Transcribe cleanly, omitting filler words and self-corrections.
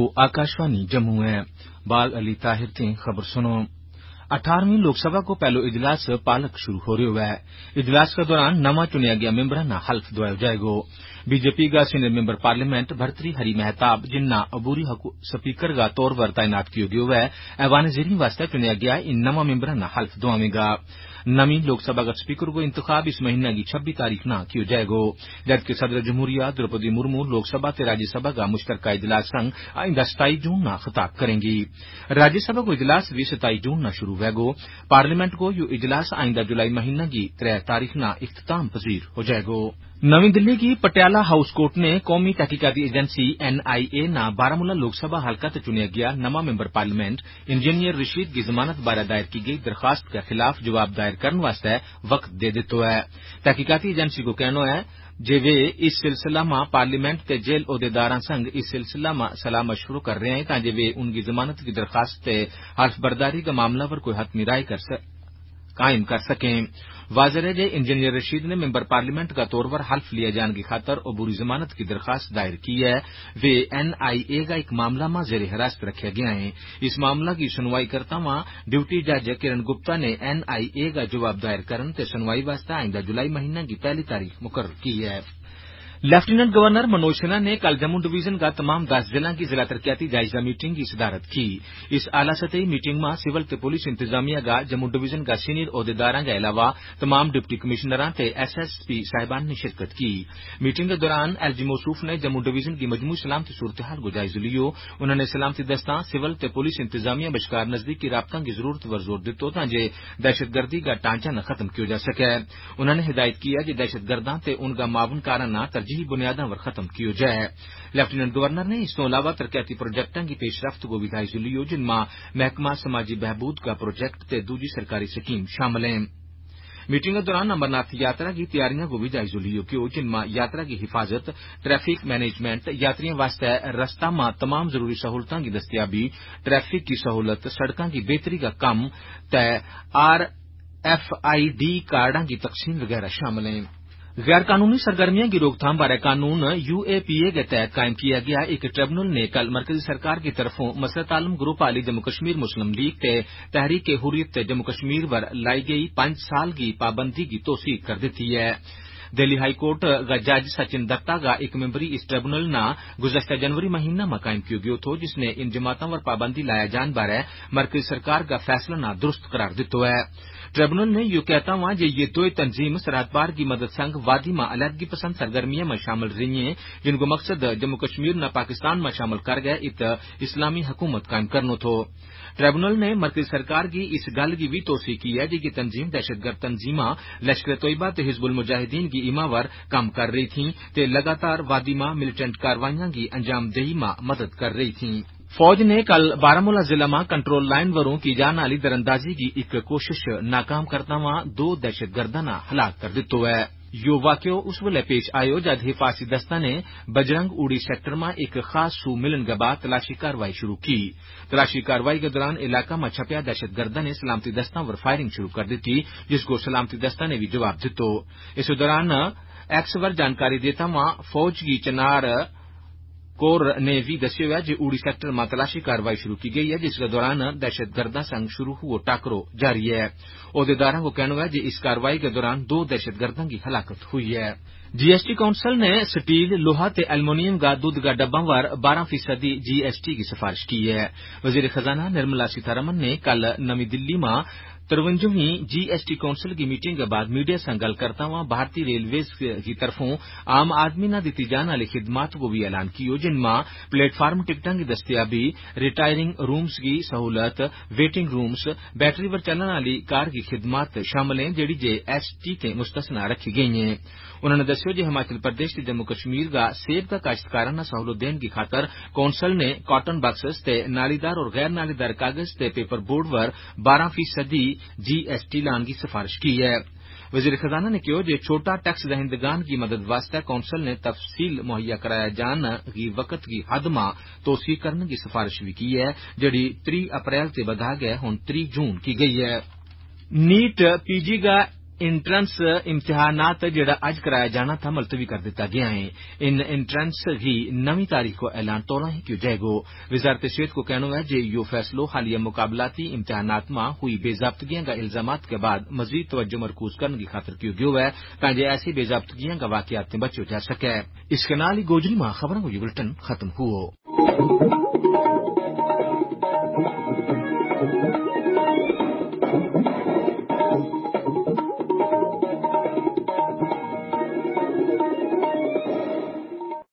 आकाशवाणी जम्मू है। बाल अली ताहिर थी खबर सुनो। 18वीं लोकसभा को पहलो इजलास पालक शुरू हो रही है। इजलास के दौरान नवा चुनिया गया मेंबराना हल्फ दुआयो जाएगो। बीजेपी का senior member parliament Bhartruhari Mahtab जिन्ना अबूरी स्पीकर का तौर पर तैनात किया गया है, ऐवान जेरी वास्ते चुनिया गया इन नवा मेंबराना हल्फ दुआवेगा। नवी लोकसभा का स्पीकर को इंतखाब इस महीने की 26 तारीख न किया जाएगो, जबकि सदर जमहूरिया द्रौपदी मुर्मू लोकसभा ते राज्यसभा का मुश्तरका इजलास संग आइंदा 27 जून न खिताब करेंगी। राज्यसभा को इजलास भी 27 जून न शुरू होगो। पार्लियामेंट को यो इजलास आइंदा जुलाई महीना की 3 तारीख न इख्तिताम पजीर हो जाएगो। नवी दिल्ली की पटियाला हाउस कोर्ट ने कौमी तहकीकाती एजेंसी NIA ना बारामूला लोकसभा हल्का से चुनिया गया नवा मेंबर पार्लियामेंट इंजीनियर रशीद की जमानत बारे दायर की गई दरखास्त के खिलाफ जवाब दायर करने वास्ते वक्त दे दितो है। तहकीकाती एजेंसी को कहना है जे वे इस सिलसिला में पार्लियामेंट के जेल ओहदेदारां संग इस सिलसिला में सलाह मशवरो कर रहे हैं ताकि वे उनकी जमानत की दरखास्त से हल्फ बर्दारी का मामला पर कोई हतमी राय कायम कर सकें। वाज़ेह है इंजीनियर रशीद ने मेंबर पार्लियामेंट का तौर पर हल्फ लिया जाने की खातर अबूरी जमानत की दरखास्त दायर की है। वे NIA का एक मामला में जेर हिरासत रखे गए हैं। इस मामला की सुनवाई करता हुआ ड्यूटी जज किरण गुप्ता ने NIA का जवाब दायर करने ते सुनवाई वास्ते आइंदा जुलाई महीने की 1 तारीख मुकर्रर की है। लेफ्टिनेंट गवर्नर मनोज सिन्हा ने कल जम्मू डिवीजन का तमाम 10 जिला की जिला तरक्याती जायजा मीटिंग की सदारत की। इस आला सतही मीटिंग में सिविल ते पुलिस इंतजामिया का जम्मू डिवीजन का सीनियर ओहदेदारां के अलावा तमाम डिप्टी कमिश्नरां ते SSP साहिबान ने शिरकत की। मीटिंग के दौरान LG मौसूफ ने जम्मू डिवीजन की मजमूई सलामती सूरत हाल को जायजा लियो। उन्होंने सलामती दस्तां सिविल ते पुलिस इंतजामिया बश्कार नजदीकी राबता की जरूरत पर जोर दितो ताकि दहशतगर्दी का ढांचा न खत्म किया जा सके। उन्होंने हिदायत की है कि दहशतगर्दां ते उनका मावन काराना तरजीही बुनियादा पर खत्म किया जाए। लेफ्टिनेंट गवर्नर ने इस तो अलावा तरक्याती प्रोजेक्टों की पेशरफ्त को भी जायजा लियो जिनमें महकमा समाजी बहबूद का प्रोजेक्ट ते दूजी सरकारी स्कीम शामिल है। मीटिंग के दौरान अमरनाथ यात्रा की तैयारियों को भी जायजा लियो क्यों जिनमें यात्रा की हिफाजत, ट्रैफिक मैनेजमेंट, यात्रियों वास्ते रस्ता में तमाम जरूरी सहूलतों की दस्तियाबी, ट्रैफिक की सहूलत, सड़कों की बेहतरी का कम ते RFID कार्डों की तकसीम वगैरह शामिल है। गैर कानूनी सरगर्मियों की रोकथाम बारे कानून UAPA के तहत कायम किया गया एक ट्रिब्यूनल ने कल मरकजी सरकार की तरफों मसरत आलम ग्रुप आली जम्मू कश्मीर मुस्लिम लीग ते तहरीक हुर्रियत जम्मू कश्मीर पर लाई गई 5 साल की पाबंदी की तौसीक कर दी है। दिल्ली हाई कोर्ट का जज सचिन दत्ता का एक मेंबरी इस ट्रिब्यूनल ना गुज़श्ता जनवरी महीना में कायम किया गया था जिसने इन जमातों पर पाबंदी लाया जाने बारे मरकजी सरकार का फैसला ना दुरुस्त करार दितो है। ट्रिब्यूनल ने यह कहता हुआ कि ये दो तंजीम सरहद पार की मदद संग वादी में अलहदगी पसंद सरगर्मियों में शामिल रही हैं जिनको मकसद जम्मू कश्मीर न पाकिस्तान में शामिल कर गए इत इस्लामी हुकूमत कायम करनो थो। ट्रिब्यूनल ने मरकजी सरकार की इस गल की भी तौसीक की है कि तंजीम दहशतगर्द तंजीमा लश्कर तोयबा ते हिजबुल मुजाहिदीन की इमावर काम कर रही थी ते लगातार वादी में मिलिटेंट कार्रवाइयां की अंजामदेही में मदद कर रही थी। फौज ने कल बारामूला जिला में कंट्रोल लाइन वरों की जान वाली दरअंदाजी की एक कोशिश नाकाम करता हुआ 2 दहशतगर्दा ना हलाक कर दितो है। यो वाक्य उस वेले पेश आयो जब हिफाजी दस्ता ने बजरंग उड़ी सेक्टर में एक खास सू मिलन के बाद तलाशी कार्रवाई शुरू की। तलाशी कार्रवाई के दौरान इलाका में छपया दहशतगर्दा ने सलामती दस्ता पर फायरिंग शुरू कर दी थी जिसको सलामती दस्ता ने भी जवाब दितो। इस दौरान एक्सवर जानकारी देता हुआ फौज की चनार कोर ने भी दस्यो है कि उड़ी सेक्टर में तलाशी कार्रवाई शुरू की गई है जिसके दौरान दहशतगर्दा संग शुरू हुआ टाकरो जारी है। ओहदेदारों को कहना है कि इस कार्रवाई के दौरान 2 दहशतगर्दों की हलाकत हुई है। GST काउंसिल ने स्टील, लोहा ते एल्युमिनियम का दूध का डब्बा पर 12% GST की सिफारिश की है। वजीर खजाना निर्मला सीतारमन ने कल नवी दिल्ली में 53वीं GST काउंसिल की मीटिंग के बाद मीडिया से गल करता हुआ भारतीय रेलवेज की तरफों आम आदमी न दी जाने वाली खिदमात को भी ऐलान किया जिनमें प्लेटफार्म टिकटों की दस्तियाबी, रिटायरिंग रूम्स की सहूलत, वेटिंग रूम्स, बैटरी पर चलने वाली कार की खिदमात शामिल हैं जेडी ST ते मुस्तस्ना रखी गई हैं। उन्होंने दस्यो कि हिमाचल प्रदेश के जम्मू कश्मीर का सेब का काश्तकाराना सहूलत देने की खातर कौंसल ने कॉटन बक्सेस ते नालीदार और गैर नालीदार कागज ते पेपर बोर्ड पर 12% GST लाने की सिफारिश की है। वजीर खजाना ने कहा कि छोटा टैक्स दहिंदगान की मदद वास्ते कौंसल ने तफसील मुहैया कराया जाने की वक्त की हद में तौसीक करने की सिफारिश भी की है जड़ी 3 अप्रैल से बढ़ा गए हुन 3 जून की गई है। नीट PG का انٹرنس امتحانات جڑا اج کرایا جانا تھا ملتوی کر دیتا گیا ہے۔ ان انٹرنس کی نویں تاریخ کو اعلان تولا ہی کیوں جائے گو۔ وزارت صحت کو کہنا ہے جے یو فیصلو حالیہ مقابلاتی امتحانات میں ہوئی بے ضابطگیاں کا الزامات کے بعد مزید توجہ مرکوز کرنے کی خاطر کیوں گیو ہے تاکہ ایسی بے ضابطگیاں کا واقعات میں بچو جا سکے۔ اس کے نال ہی گوجری میں خبروں کو یہ بلٹن ختم ہوا۔